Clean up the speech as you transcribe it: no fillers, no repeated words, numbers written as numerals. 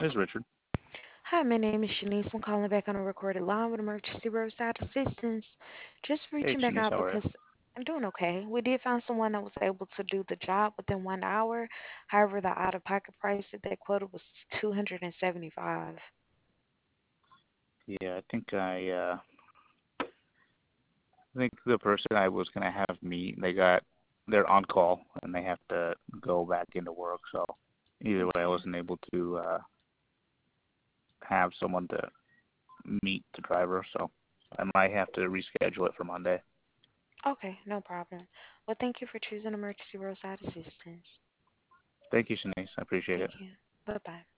This is Richard. Hi, my name is Shanice. I'm calling back on a recorded line with emergency roadside assistance. Just Hey, reaching back Shanice, out how are you? because I'm doing okay. We did find someone that was able to do the job within 1 hour. However, the out-of-pocket price that they quoted was 275. Yeah, I think the person I was gonna have meet, they're on call and they have to go back into work. So either way, I Okay. wasn't able to have someone to meet the driver. So I might have to reschedule it for Monday. Okay, no problem. Well, thank you for choosing emergency roadside assistance. Thank you, Shanice. I appreciate it. Thank you. Bye-bye.